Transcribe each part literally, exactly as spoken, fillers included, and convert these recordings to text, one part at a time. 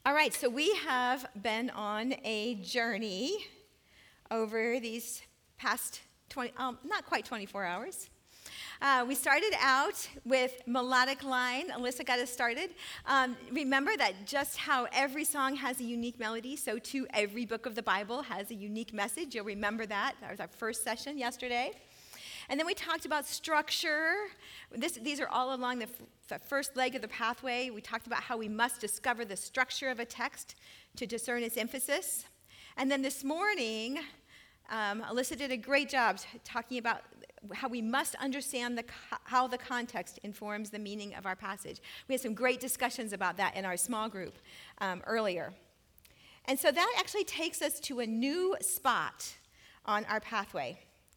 All right, so we have been on a journey over these past twenty, um, not quite twenty-four hours. Uh, we started out with Melodic Line. Alyssa got us started. Um, remember that just how every song has a unique melody, so too every book of the Bible has a unique message. You'll remember that. That was our first session yesterday. And then we talked about structure. This, these are all along the, f- the first leg of the pathway. We talked about how we must discover the structure of a text to discern its emphasis. And then this morning, um, Alyssa did a great job t- talking about how we must understand the co- how the context informs the meaning of our passage. We had some great discussions about that in our small group um, earlier. And so that actually takes us to a new spot on our pathway.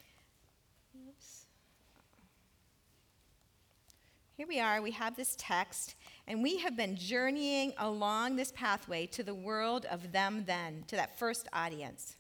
Here we are, we have this text, and we have been journeying along this pathway to the world of them then, to that first audience.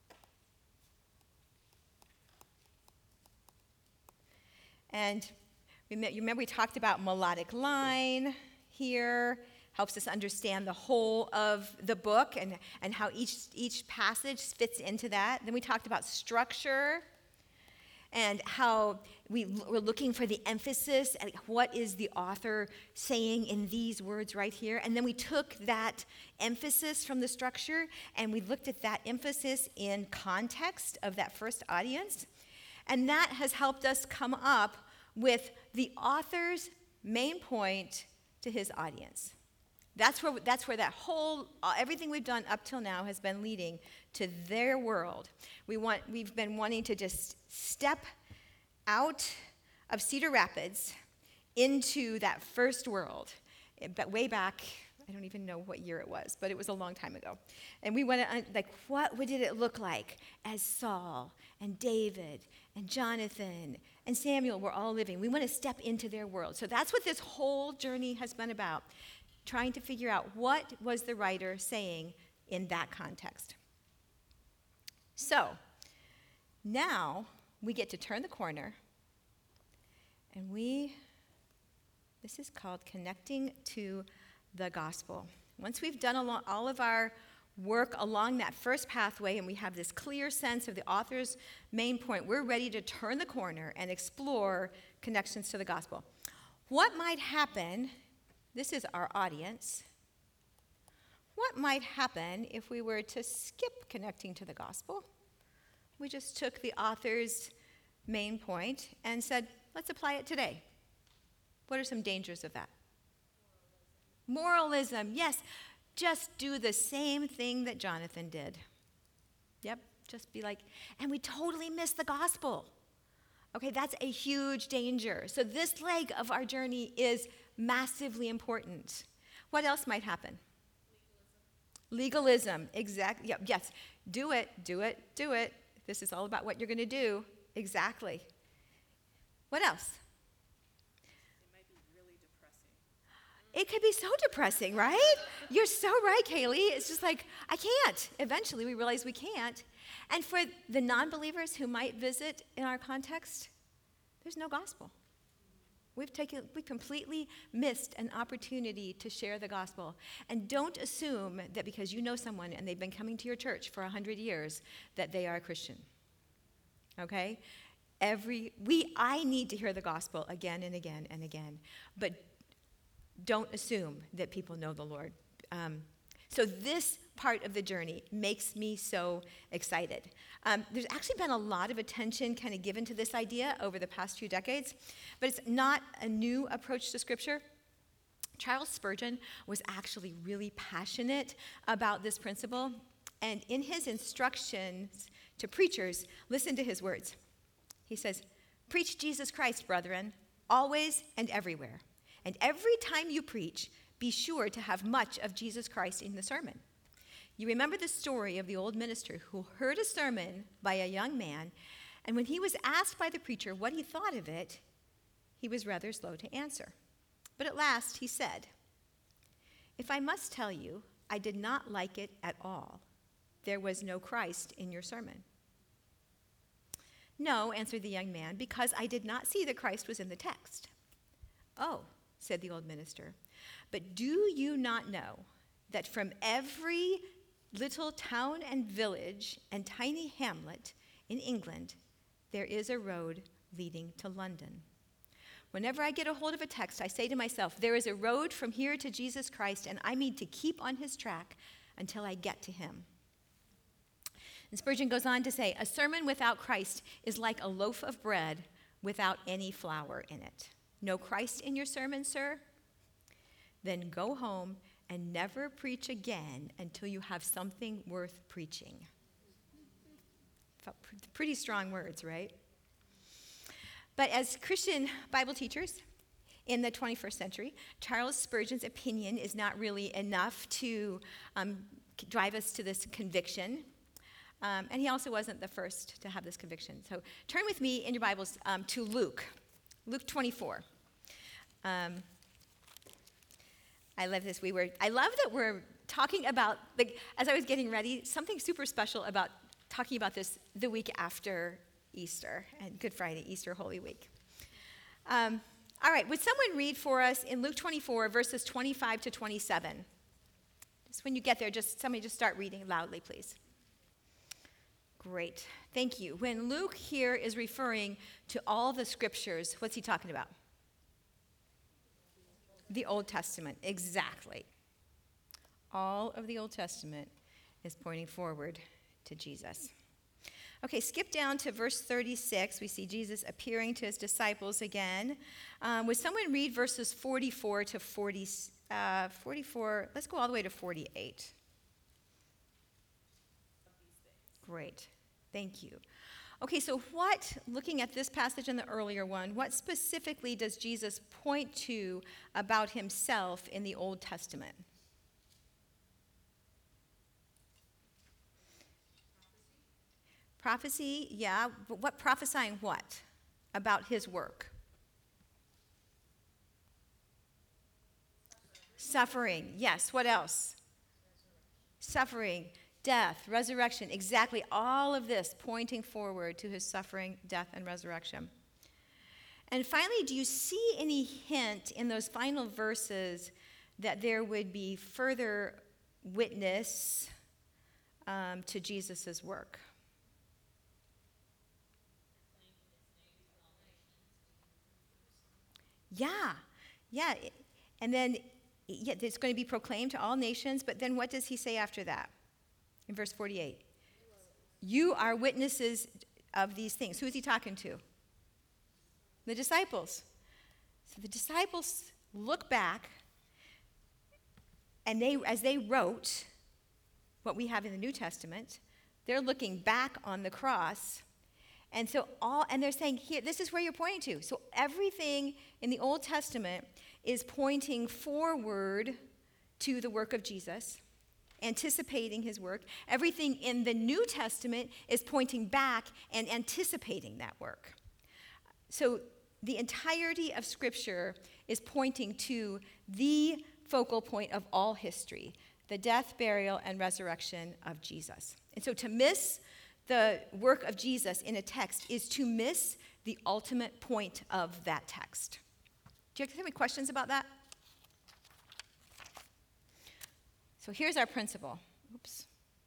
And you remember we talked about melodic line here, helps us understand the whole of the book and, and how each, each passage fits into that. Then we talked about structure, and how we, we're looking for the emphasis and what is the author saying in these words right here. And then we took that emphasis from the structure and we looked at that emphasis in context of that first audience. And that has helped us come up with the author's main point to his audience. That's where, that's where that whole, everything we've done up till now has been leading to their world. We want, we've been wanting to just step out of Cedar Rapids into that first world. But way back, I don't even know what year it was, but it was a long time ago. And we went, like, what did it look like as Saul and David and Jonathan and Samuel were all living? We want to step into their world. So that's what this whole journey has been about, trying to figure out what was the writer saying in that context. So now we get to turn the corner, and we, this is called connecting to the gospel. Once we've done all of our work along that first pathway and we have this clear sense of the author's main point, we're ready to turn the corner and explore connections to the gospel. What might happen, this is our audience, what might happen if we were to skip connecting to the gospel? We just took the author's main point and said, let's apply it today. What are some dangers of that? Moralism, yes. Just do the same thing that Jonathan did. Yep, just be like, and we totally missed the gospel. Okay, that's a huge danger. So this leg of our journey is massively important. What else might happen? Legalism. Legalism, exactly. Yep, yes, do it, do it, do it. This is all about what you're going to do. Exactly. What else? It might be really depressing. It could be so depressing, right? You're so right, Kaylee. It's just like, I can't. Eventually, we realize we can't. And for the non-believers who might visit in our context, there's no gospel. We've taken, we completely missed an opportunity to share the gospel. And don't assume that because you know someone and they've been coming to your church for a hundred years that they are a Christian. Okay? Every we I need to hear the gospel again and again and again. But don't assume that people know the Lord. Um, so this part of the journey makes me so excited. Um, there's actually been a lot of attention kind of given to this idea over the past few decades, but it's not a new approach to Scripture. Charles Spurgeon was actually really passionate about this principle, and in his instructions to preachers, listen to his words. He says, "Preach Jesus Christ, brethren, always and everywhere. And every time you preach, be sure to have much of Jesus Christ in the sermon." You remember the story of the old minister who heard a sermon by a young man, and when he was asked by the preacher what he thought of it, he was rather slow to answer. But at last he said, "If I must tell you, I did not like it at all. There was no Christ in your sermon." "No," answered the young man, "because I did not see that Christ was in the text." "Oh," said the old minister, "but do you not know that from every little town and village and tiny hamlet in England, there is a road leading to London. Whenever I get a hold of a text, I say to myself, there is a road from here to Jesus Christ, and I need to keep on his track until I get to him. And Spurgeon goes on to say, a sermon without Christ is like a loaf of bread without any flour in it. No Christ in your sermon, sir? Then go home and never preach again until you have something worth preaching. Pretty strong words, right? But as Christian Bible teachers in the twenty-first century, Charles Spurgeon's opinion is not really enough to um, drive us to this conviction. Um, and he also wasn't the first to have this conviction. So turn with me in your Bibles um, to Luke, Luke twenty-four. Um, I love this. We were. I love that we're talking about, like, as I was getting ready, something super special about talking about this the week after Easter and Good Friday, Easter Holy Week. Um, all right, would someone read for us in Luke twenty-four, verses twenty-five to twenty-seven? Just when you get there, just somebody just start reading loudly, please. Great, thank you. When Luke here is referring to all the scriptures, what's he talking about? The Old Testament, exactly. All of the Old Testament is pointing forward to Jesus. Okay, skip down to verse thirty-six. We see Jesus appearing to his disciples again. Um, would someone read verses forty-four to forty, uh, forty-four? Let's go all the way to forty-eight. Great, thank you. Okay, so what, looking at this passage and the earlier one, what specifically does Jesus point to about himself in the Old Testament? Prophecy, yeah, but what prophesying what about his work? Suffering, yes, what else? Suffering, death, resurrection, exactly all of this pointing forward to his suffering, death, and resurrection. And finally, do you see any hint in those final verses that there would be further witness um, to Jesus' work? Yeah, yeah. And then yeah, it's going to be proclaimed to all nations, but then what does he say after that? In verse forty-eight. You are witnesses of these things. Who is he talking to? The disciples. So the disciples look back, and they, as they wrote what we have in the New Testament, they're looking back on the cross. And so all, and they're saying, here, this is where you're pointing to. So everything in the Old Testament is pointing forward to the work of Jesus, anticipating his work. Everything in the New Testament is pointing back and anticipating that work. So the entirety of Scripture is pointing to the focal point of all history, the death, burial, and resurrection of Jesus. And so to miss the work of Jesus in a text is to miss the ultimate point of that text. Do you have any questions about that? So here's our principle. Oops.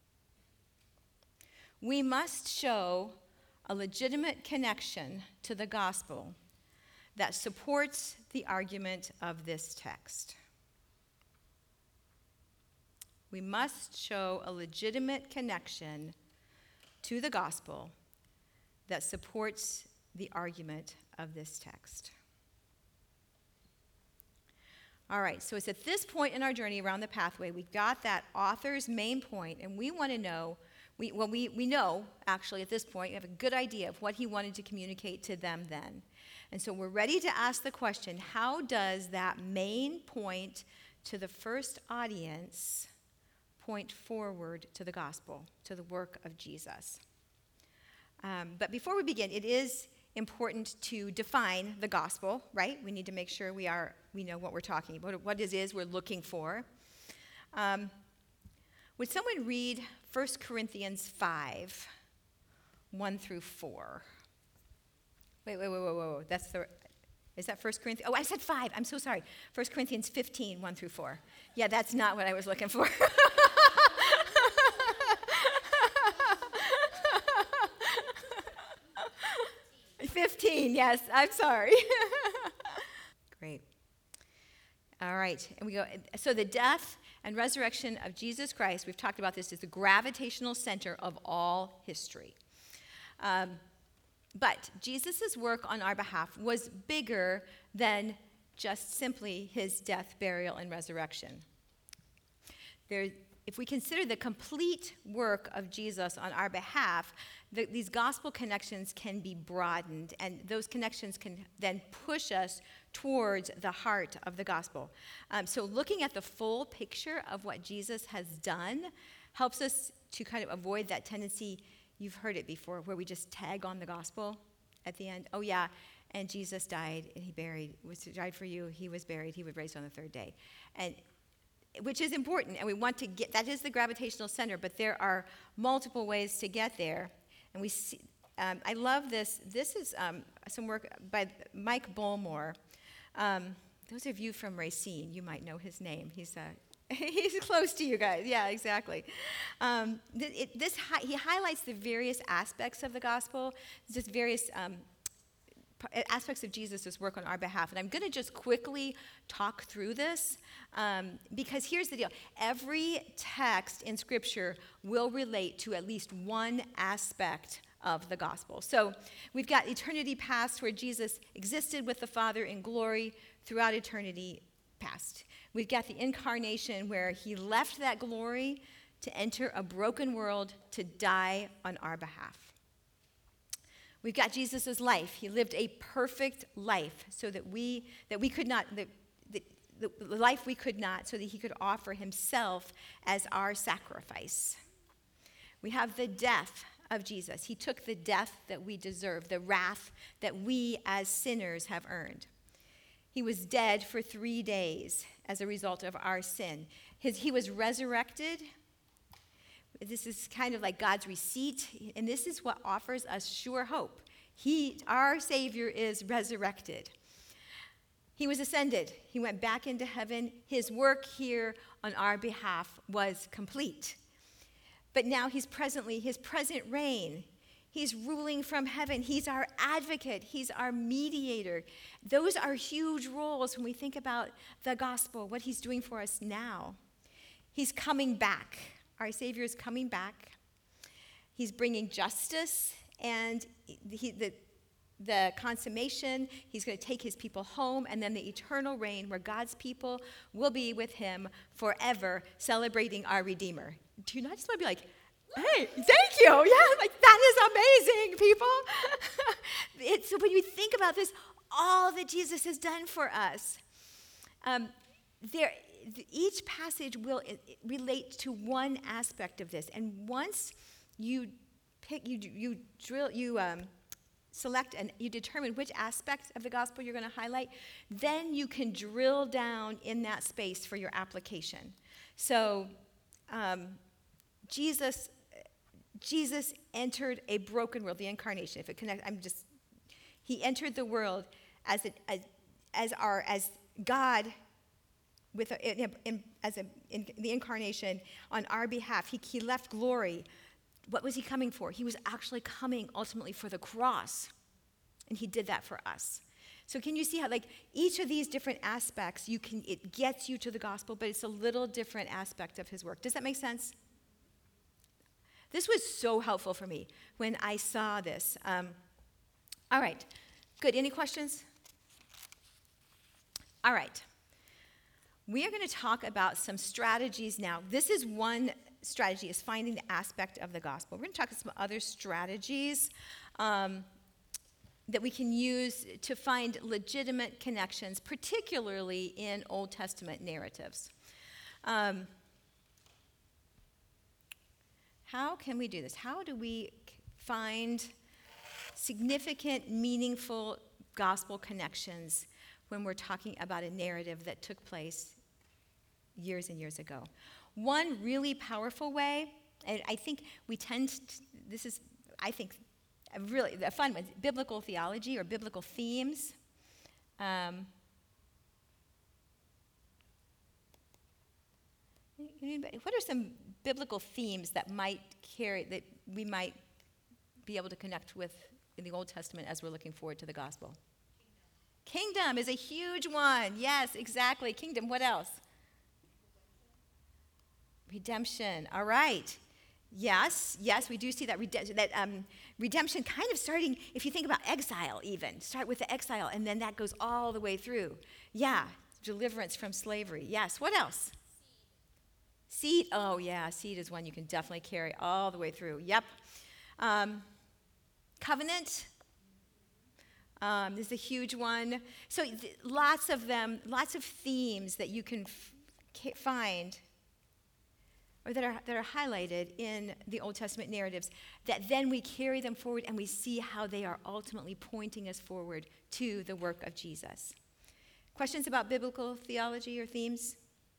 We must show a legitimate connection to the gospel that supports the argument of this text. We must show a legitimate connection to the gospel that supports the argument of this text. All right, so it's at this point in our journey around the pathway, we've got that author's main point, and we want to know, we, well, we, we know, actually, at this point, we have a good idea of what he wanted to communicate to them then. And so we're ready to ask the question, how does that main point to the first audience point forward to the gospel, to the work of Jesus? Um, but before we begin, it is important to define the gospel, right? We need to make sure we are we know what we're talking about, what it is we're looking for. Um, would someone read First Corinthians five, one through four? Wait, wait, wait, wait, wait, wait. That's the Is that First Corinthians? Oh, I said five. I'm so sorry. First Corinthians fifteen, one through four. Yeah, that's not what I was looking for. fifteen, yes. I'm sorry. Great. All right. And we go. So the death and resurrection of Jesus Christ, we've talked about this, is the gravitational center of all history. Um, but Jesus' work on our behalf was bigger than just simply his death, burial, and resurrection. There, if we consider the complete work of Jesus on our behalf, the, these gospel connections can be broadened, and those connections can then push us towards the heart of the gospel. Um, so looking at the full picture of what Jesus has done helps us to kind of avoid that tendency. You've heard it before, where we just tag on the gospel at the end. Oh, yeah, and Jesus died, and he buried, was died for you, he was buried, he was raised on the third day. And which is important, and we want to get, that is the gravitational center, but there are multiple ways to get there. And we see, um, I love this. This is um, some work by Mike Bullmore. Um, those of you from Racine, you might know his name. He's uh, he's close to you guys. Yeah, exactly. Um, th- it, this hi- he highlights the various aspects of the gospel, just various um, p- aspects of Jesus' work on our behalf. And I'm going to just quickly talk through this um, because here's the deal. Every text in Scripture will relate to at least one aspect of the gospel. So we've got eternity past, where Jesus existed with the Father in glory throughout eternity past. We've got the incarnation, where he left that glory to enter a broken world to die on our behalf. We've got Jesus' life. He lived a perfect life so that we that we could not, the, the, the life we could not, so that he could offer himself as our sacrifice. We have the death of Jesus. He took the death that we deserve, the wrath that we as sinners have earned. He was dead for three days as a result of our sin. His, he was resurrected. This is kind of like God's receipt, and this is what offers us sure hope. He, our Savior, is resurrected. He was ascended. He went back into heaven. His work here on our behalf was complete. But now he's presently, his present reign, he's ruling from heaven. He's our advocate. He's our mediator. Those are huge roles when we think about the gospel, what he's doing for us now. He's coming back. Our Savior is coming back. He's bringing justice and he, the, the consummation. He's going to take his people home, and then the eternal reign where God's people will be with him forever, celebrating our Redeemer. Do you not just want to be like, hey, thank you. Yeah, like that is amazing, people. It's, when you think about this, all that Jesus has done for us, um, there, each passage will relate to one aspect of this. And once you pick, you you drill, you um, select, and you determine which aspect of the gospel you're going to highlight, then you can drill down in that space for your application. So, um, Jesus, Jesus entered a broken world, the incarnation. If it connects, I'm just, he entered the world as a, as, as our as God with a, in, in, as a, in the incarnation on our behalf. He he left glory. What was he coming for? He was actually coming ultimately for the cross, and he did that for us. So can you see how, like, each of these different aspects, you can it gets you to the gospel, but it's a little different aspect of his work. Does that make sense? This was so helpful for me when I saw this. Um, all right, good. Any questions? All right. We are going to talk about some strategies now. This is one strategy, is finding the aspect of the gospel. We're going to talk about some other strategies um, that we can use to find legitimate connections, particularly in Old Testament narratives. Um, How can we do this? How do we find significant, meaningful gospel connections when we're talking about a narrative that took place years and years ago? One really powerful way, and I think we tend to, this is, I think, a really a fun one, biblical theology or biblical themes. Um, anybody- what are some biblical themes that might carry, that we might be able to connect with in the Old Testament as we're looking forward to the gospel? Kingdom, Kingdom is a huge one. Yes, exactly. Kingdom. What else? Redemption. All right. Yes, yes, we do see that, redemption, that um, redemption kind of starting, if you think about exile even, start with the exile, and then that goes all the way through. Yeah, deliverance from slavery. Yes, what else? Seed. Seed. Oh, yeah, seed is one you can definitely carry all the way through. Yep. Um, covenant. Um, this is a huge one. So th- lots of them, lots of themes that you can f- ca- find or that are, that are highlighted in the Old Testament narratives, that then we carry them forward and we see how they are ultimately pointing us forward to the work of Jesus. Questions about biblical theology or themes?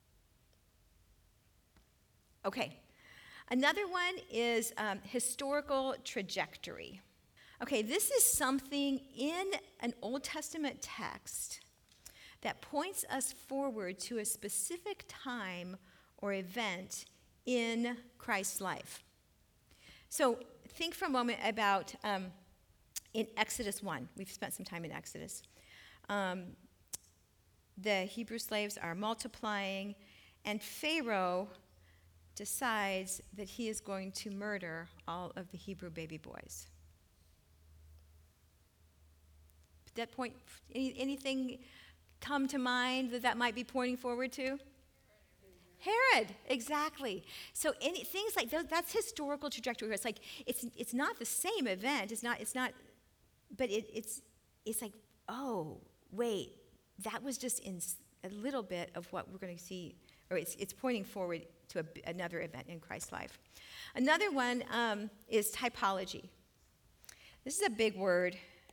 Okay. Another one is um, historical trajectory. Okay, this is something in an Old Testament text that points us forward to a specific time or event in Christ's life. So think for a moment about um, in Exodus one. We've spent some time in Exodus. Um, the Hebrew slaves are multiplying, and Pharaoh decides that he is going to murder all of the Hebrew baby boys. At that point, any, anything come to mind that that might be pointing forward to? Herod, exactly. So any, things like those, that's historical trajectory. It's like it's it's not the same event. It's not it's not, but it, it's it's like, oh wait, that was just in a little bit of what we're going to see, or it's it's pointing forward to a, another event in Christ's life. Another one um, is typology. This is a big word.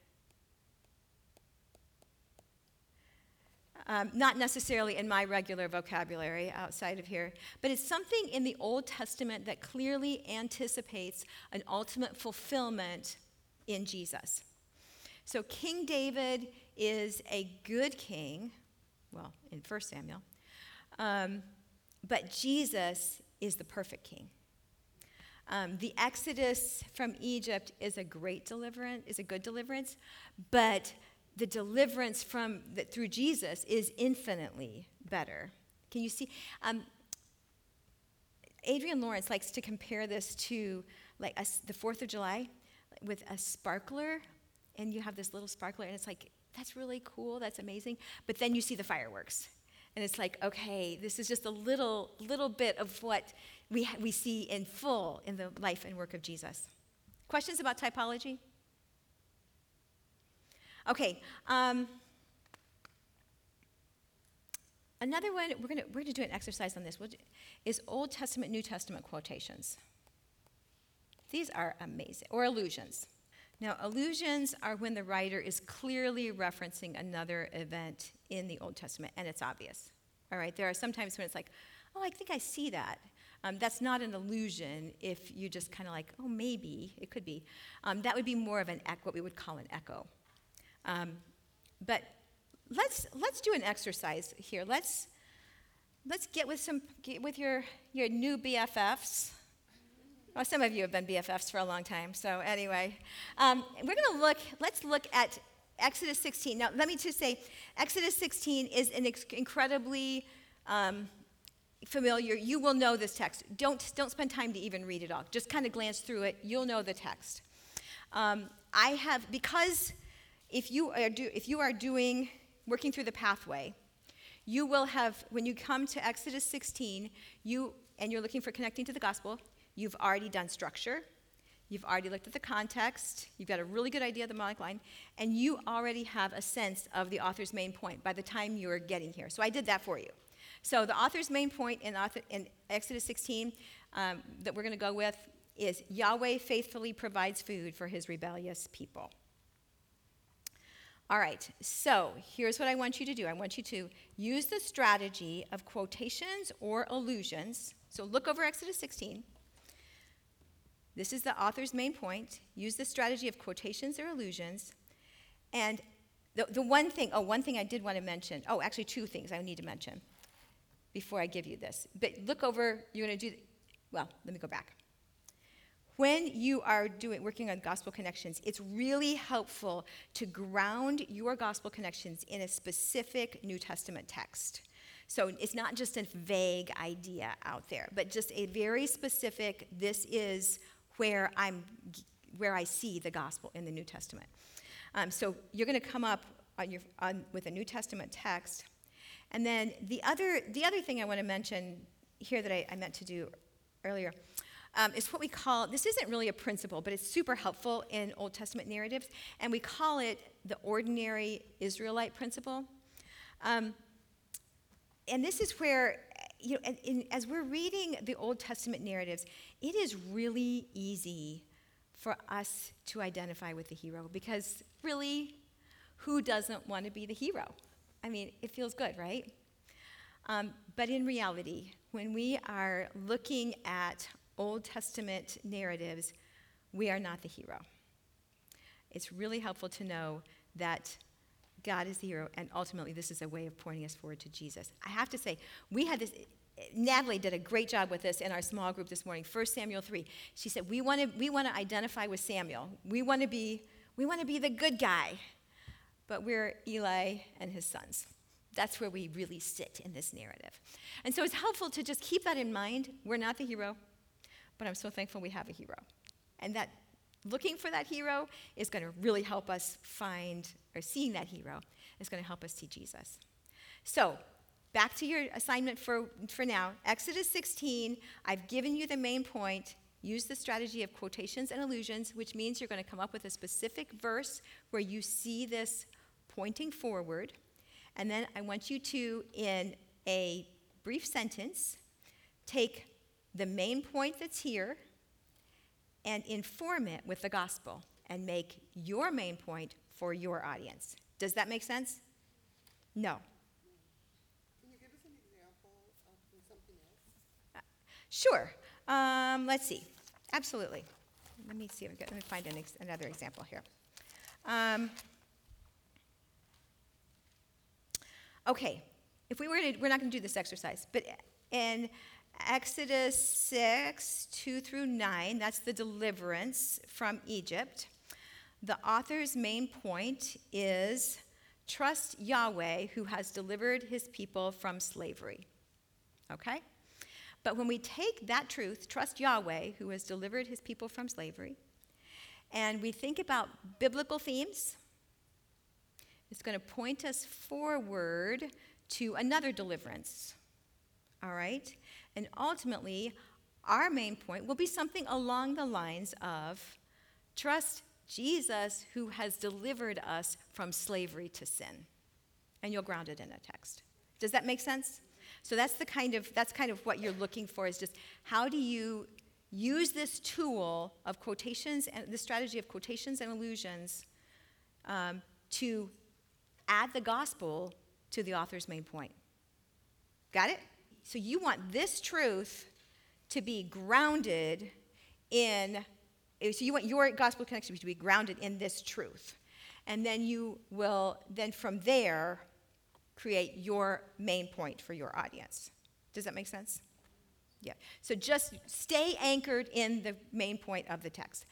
Um, not necessarily in my regular vocabulary outside of here, but it's something in the Old Testament that clearly anticipates an ultimate fulfillment in Jesus. So King David is a good king, well, in First Samuel, um, but Jesus is the perfect king. Um, the Exodus from Egypt is a great deliverance, is a good deliverance, but the deliverance from the, through Jesus is infinitely better. Can you see? Um, Adrian Lawrence likes to compare this to like a, the Fourth of July with a sparkler, and you have this little sparkler, and it's like, that's really cool, that's amazing, but then you see the fireworks, and it's like, okay, this is just a little little bit of what we ha- we see in full in the life and work of Jesus. Questions about typology? Okay, um, another one, we're going we're gonna do an exercise on this, we'll do, is Old Testament, New Testament quotations. These are amazing, or allusions. Now, allusions are when the writer is clearly referencing another event in the Old Testament, and it's obvious. All right, there are some times when it's like, oh, I think I see that. Um, that's not an allusion if you just kind of like, oh, maybe, it could be. Um, that would be more of an ec- what we would call an echo. Um, but let's let's do an exercise here. Let's let's get with some get with your your new B F Fs. Well, some of you have been B F Fs for a long time. So anyway, um, we're going to look. Let's look at Exodus sixteen. Now, let me just say, Exodus sixteen is an ex- incredibly um, familiar. You will know this text. Don't don't spend time to even read it all. Just kind of glance through it. You'll know the text. Um, I have because. If you are do, if you are doing working through the pathway, you will have when you come to Exodus sixteen, you and you're looking for connecting to the gospel, you've already done structure, you've already looked at the context, you've got a really good idea of the Moloch line, and you already have a sense of the author's main point by the time you're getting here. So I did that for you. So the author's main point in, author, in Exodus sixteen um, that we're going to go with is Yahweh faithfully provides food for his rebellious people. All right, so here's what I want you to do. I want you to use the strategy of quotations or allusions. So look over Exodus sixteen. This is the author's main point. Use the strategy of quotations or allusions. And The, the one thing, oh, one thing I did want to mention, oh, actually two things I need to mention before I give you this. But look over, you're going to do, well, let me go back. When you are doing working on gospel connections, it's really helpful to ground your gospel connections in a specific New Testament text. So it's not just a vague idea out there, but just a very specific, this is where I'm where I see the gospel in the New Testament. Um, so you're going to come up on your, on, with a New Testament text. And then the other, the other thing I want to mention here that I, I meant to do earlier um, is what we call, this isn't really a principle, but it's super helpful in Old Testament narratives, and we call it the ordinary Israelite principle. Um, and this is where, you know, and, and as we're reading the Old Testament narratives, it is really easy for us to identify with the hero, because really, who doesn't want to be the hero? I mean, it feels good, right? Um, but in reality, when we are looking at Old Testament narratives, we are not the hero. It's really helpful to know that God is the hero, and ultimately this is a way of pointing us forward to Jesus. I have to say, we had this, Natalie did a great job with this in our small group this morning, First Samuel three. She said, we want to we want to identify with Samuel. We want to be we want to be the good guy, but we're Eli and his sons. That's where we really sit in this narrative. And so it's helpful to just keep that in mind. We're not the hero, but I'm so thankful we have a hero. And that looking for that hero is going to really help us find, or seeing that hero is going to help us see Jesus. So back to your assignment for, for now. Exodus sixteen, I've given you the main point. Use the strategy of quotations and allusions, which means you're going to come up with a specific verse where you see this pointing forward. And then I want you to, in a brief sentence, take the main point that's here and inform it with the gospel and make your main point for your audience. Does that make sense? No. Can you give us an example of from something else? Sure. Um, let's see. Absolutely. Let me see. Let me find an ex- another example here. Um, okay. If we were to, we're not going to do this exercise, but in Exodus six, two through nine, that's the deliverance from Egypt. The author's main point is trust Yahweh who has delivered his people from slavery. Okay? But when we take that truth, trust Yahweh who has delivered his people from slavery, and we think about biblical themes, it's going to point us forward to another deliverance. All right? And ultimately, our main point will be something along the lines of trust Jesus who has delivered us from slavery to sin. And you'll ground it in a text. Does that make sense? So that's the kind of that's kind of what you're looking for, is just how do you use this tool of quotations and the strategy of quotations and allusions um, to add the gospel to the author's main point. Got it? So you want this truth to be grounded in, so you want your gospel connection to be grounded in this truth. And then you will, then from there, create your main point for your audience. Does that make sense? Yeah. So just stay anchored in the main point of the text.